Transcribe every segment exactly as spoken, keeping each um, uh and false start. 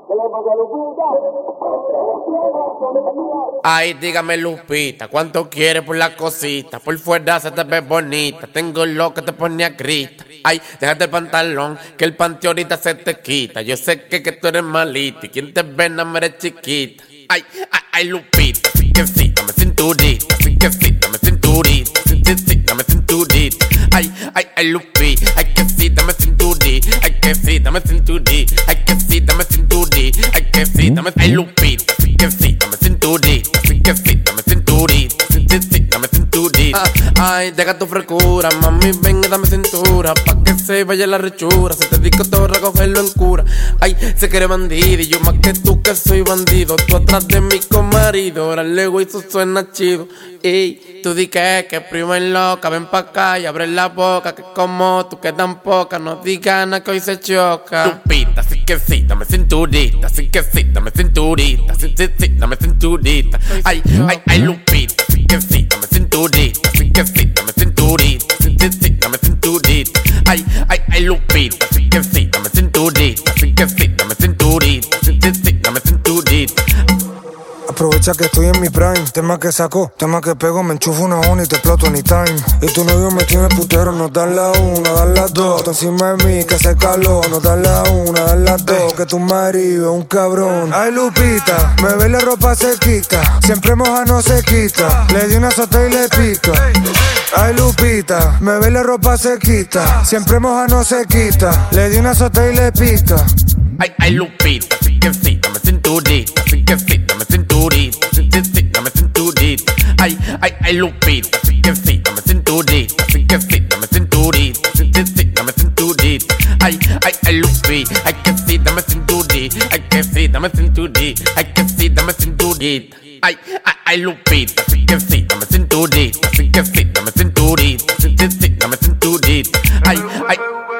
Ay, dígame Lupita, ¿cuánto quieres por la cosita? Por fuera se te ve bonita, tengo lo que te pone a grita. Ay, déjate el pantalón, que el panty ahorita se te quita. Yo sé que, que tú eres malita y quien te ve no me eres chiquita. Ay, ay, ay, Lupita, sí que sí, dame cinturita, sí que sí, dame cinturita, sí que sí, dame cinturita. Ay, ay, ay, Lupita, ay que sí, dame cinturita, ay que sí, dame cinturita, ay que sí, dame cinturita, ay que sí, dame, ay, Lupita, sí que sí, dame cinturita, sí que sí, dame cinturita, sí que sí, dame cinturita. Ay, deja tu frescura, mami, ven y dame cintura, pa' que se vaya la rechura, si te digo te voy a recogerlo en cura. Ay, sé que eres bandido y yo más que tú que soy bandido, tú atrás de mi comarido, ahora luego eso suena chido. Ey, tú di que, que primo es loca, ven pa' acá y abre la boca, que como tú que tan poca, no digas nada que hoy se choca. Lupita, sí que sí, dame cinturita, sí que sí, dame cinturita, sí, sí, sí, dame cinturita. Ay, ay, ay, Lupita, sí que sí, dame cinturita, sí que sí, dame cinturita, sí, sí, sí, dame cinturita. Ay, ay, ay, Lupita, sí que sí, dame cinturita, sí que sí, dame cinturita, sí, sí, sí, dame cinturita. Aprovecha que estoy en mi prime, tema que saco, tema que pego, me enchufo una una y te exploto anytime. Y tu novio me tiene putero, no dar la una, dar las dos. Tú encima de mí, que se calor, no dar la una, dar las dos. Que tu marido es un cabrón. Ay, Lupita, me ve la ropa sequita, siempre moja no se quita. Le di una sota y le pica. Ay, Lupita, me ve la ropa sequita, siempre moja no se quita. Le di una sota y le pica. Ay, ay, Lupita, sí que sí, dame cinturita, sí que sí, dame cinturita, sí, sí, sí, dame cinturita. Ay, ay, ay, Lupita, sí que sí, dame cinturita, sí que sí, dame cinturita, sí, sí, sí, dame cinturita. Ay, ay, ay, Lupita, ay que sí, dame cinturita, ay que sí, dame cinturita, ay que sí, dame cinturita. Ay, ay, ay, Lupita, sí que sí, dame cinturita, sí que sí, dame cinturita, sí, sí, sí, dame cinturita. Ay, ay.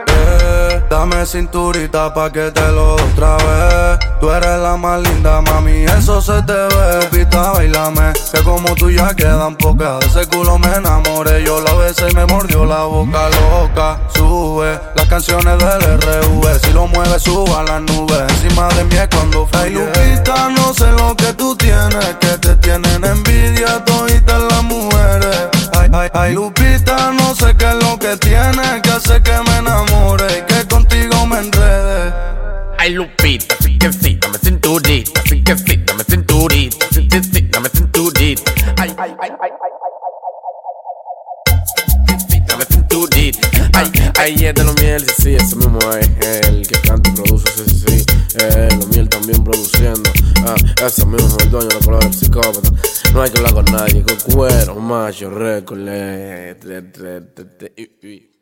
Dame cinturita pa' que te lo dé otra vez. Tú eres la más linda, mami, eso se te ve. Lupita, bailame, que como tú ya quedan pocas. De ese culo me enamoré, yo la besé y me mordió la boca loca. Sube las canciones del R V, si lo mueves suba a las nubes. Encima de mí es cuando fluye. Ay, Lupita, no sé lo que tú tienes, que te tienen envidia toditas las mujeres. Ay, ay, ay, Lupita, no sé qué es lo que tienes, que hace que me enamore y que contigo me enrede. Ay, Lupita, sí que sí, dame cinturita, sí que sí, dame cinturita, sí, sí, sí, dame cinturita. Ay, ay, ay, ay, ay, ay, sí, dame cinturita. Ay, ay, es de lo miel, sí, sí, ese mismo es el que canta y produce, sí, sí, sí. Eh, lo miel también produciendo. Ah, ese mismo es el dueño de la palabra del psicópata. No hay que hablar con nadie, con cuero, macho, récord,